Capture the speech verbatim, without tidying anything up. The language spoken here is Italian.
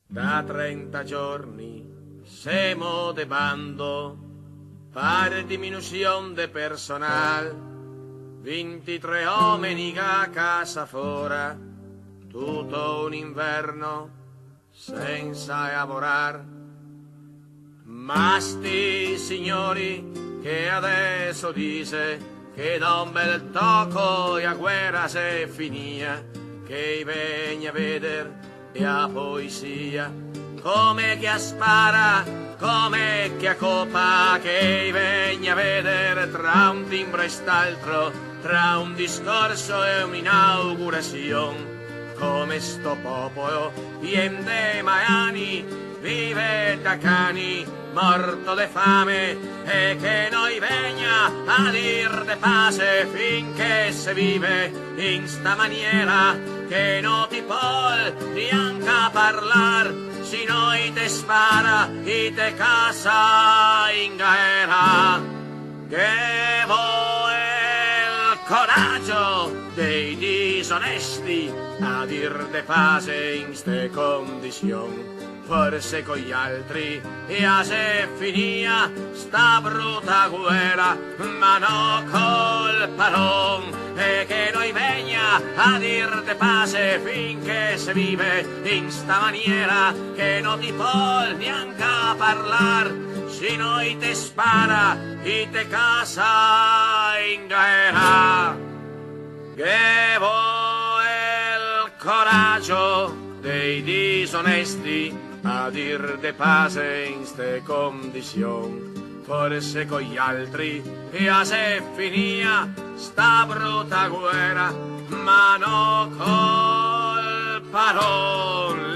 Da trenta giorni siamo de bando per diminuzione de personal, ventitré uomini a casa fora, tutto un inverno senza lavorar. Ma sti signori che adesso dice che da un bel tocco la guerra se finia, che vegna a veder e a poesia, come che a spara, come che a copa, che vegna a vedere tra un timbro e st'altro, tra un discorso e un'inaugurazione, come sto popolo pien de maiani vive da cani, morto de fame, e che noi vegna a dir de pace finché se vive in sta maniera, che no ti pol neanche parlar, si noi te spara e te casa in guerra. Che vuoi il coraggio dei disonesti a dir de pace in ste condizioni, forse con gli altri e a se finia sta brutta guerra, ma no col paron, e che noi vegna a dir de pace finché se vive in sta maniera, che non ti può neanche a parlar, si noi te spara e te casa in guerra. Che vuoi il coraggio dei disonesti a dir de pace in ste condizioni, forse con gli altri e a se finia sta brutta guerra, ma no col parole.